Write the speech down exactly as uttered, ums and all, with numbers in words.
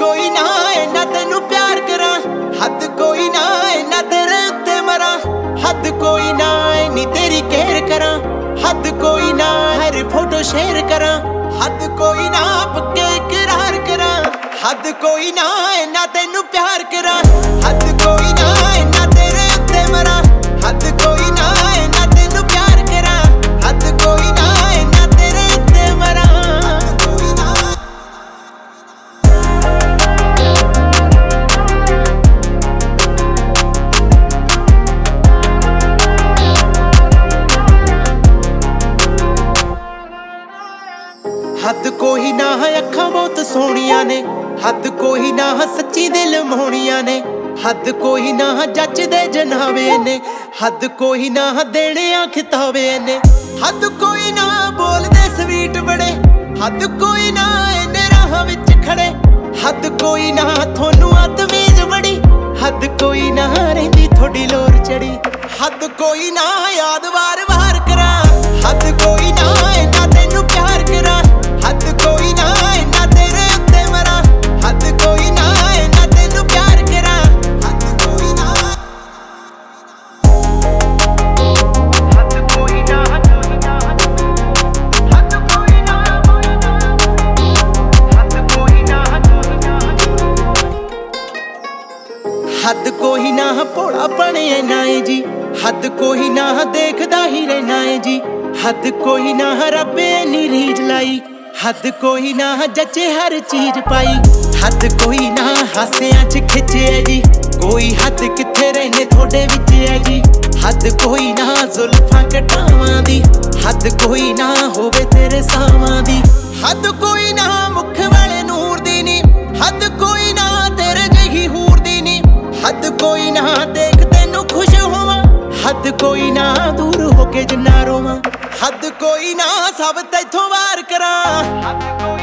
कोई ना इन्ना तेनू प्यार करा, हद कोई ना इन्ना तेरे उत्ते मरा, हद कोई ना इन्नी तेरी केयर करा, हद कोई ना हर फोटो शेयर करा, हद कोई ना पक्के इकरार करा, हद कोई ना इन्ना तेनू प्यार करा, हद कोई ना इन्ना तेरे उत्ते मरा, हद कोई ना इन्ना तेनू प्यार करा, हद कोई ना इन्ना तेरे उत्ते मरा। हद कोई ना अखां बहुत सोहणियां ने, हद कोई ना सच्ची दिल मोहणियां ने, हद कोई ना जचदे जनावे ने, हद कोई ना देने खिताबे ने, हद कोई ना बोलदे स्वीट बड़े, हद कोई ना इन्ने राह विच खड़े, हद कोई ना थोनू तमीज बड़ी, हद कोई ना रहिंदी थोड़ी लोर चढ़ी, हद कोई ना याद वार वार करा, हद कोई ना इन्ना तेनू प्यार करा, हद कोई ना इन्ना तेरे उत्ते मरा, हद कोई ना इन्ना तेनू प्यार करा, हद कोई ना हद कोई ना हद कोई ना हद कोई ना हद कोई ना हद कोई ना भोला बने ना है जी, हद कोई ना देखदा ही रहना है जी, हद कोई ना रब्बे नी रीझ लाई, हद कोई ना जचे हर चीज पाई, हद कोई ना हासियां च खिचे है जी, कोई हद किथे रहने थोड़े विच है जी, हद कोई ना जुल्फां कटावां दी, हद कोई ना होवे तेरे सावां दी, हद कोई ना मुख वाले नूर दी नी, हद कोई ना तेरे जही हूर दी नी, हद कोई ना देख तेनू खुश होवां, हद कोई ना दूर होके जिन्ना रोवां, हद कोई ना सब तैथों वार करा।